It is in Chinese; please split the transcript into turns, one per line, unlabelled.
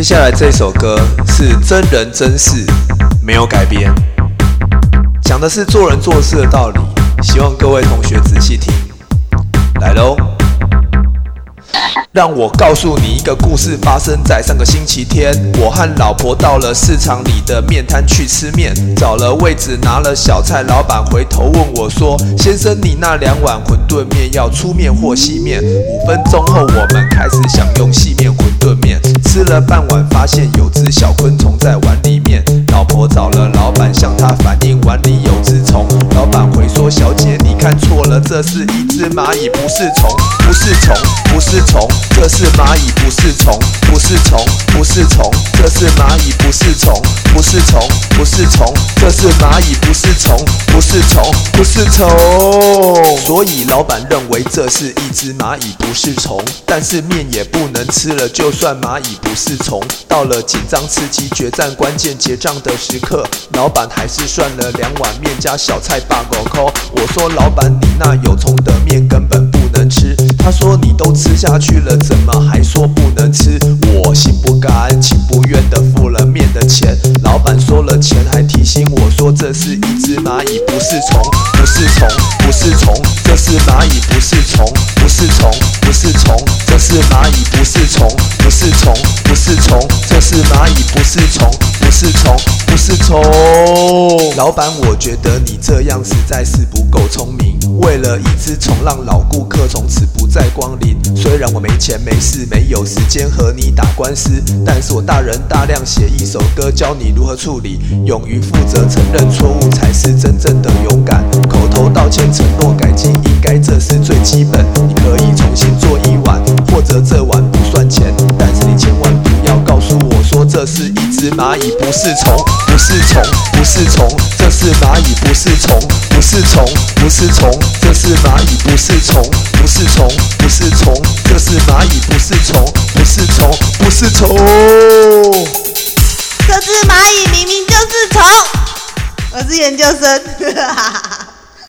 下来这首歌是真人真事，没有改编，讲的是做人做事的道理，希望各位同学仔细听。来咯，让我告诉你一个故事，发生在上个星期天。我和老婆到了市场里的面摊去吃面，找了位置拿了小菜，老板回头问我说：先生，你那2碗馄饨面要粗面或细面？5分钟后我们开始享用细面馄饨面，吃了半碗发现有只小昆虫在碗里面，老婆找了老板向他反映碗里有只虫，老板回说：小姐你看错了，这是一只蚂蚁，不是虫，不是虫，不是虫，这是蚂蚁，不是虫，不是虫，不是虫，这是蚂蚁，不是虫，不是虫，不是虫，这是蚂蚁，不是虫，不是虫，不是虫。所以老板认为这是一只蚂蚁，不是虫，但是面也不能吃了，就算蚂蚁不是虫。到了紧张刺激决战关键结账的时刻，老板还是算了2碗面加小菜8块。我说老板，你那有虫的面根本不能吃。他说你都吃下去了，怎么还说不能吃？我心不甘情不愿地付了面的钱。老板收了钱还提醒我说，这是一只蚂蚁，不是虫，不是虫，不是虫，这是蚂蚁，不是虫，不是虫，不是虫，这是蚂蚁，不是虫，不是虫，不是虫，这是蚂蚁，不是虫，不是虫，不是虫。老板，我觉得你这样实在是不够聪明，为了一只虫让老顾客从此不再光临。虽然我没钱没势没有时间和你打官司，但是我大人大量写一首歌教你如何处理，勇于负责承认错误才是真正的勇敢，口头道歉承诺改进应该这是最基本。你可以重新做1碗，或者这碗不算钱，但是你千万不要告诉我说这是一只蚂蚁，不是虫，不是虫，不是虫，这是蚂蚁，不是虫，不是虫，不是虫，这是蚂蚁，不是虫，不是虫，不是虫，这是蚂蚁，不是虫，不是虫，不是虫。
这只蚂蚁明明就是虫，我是研究生。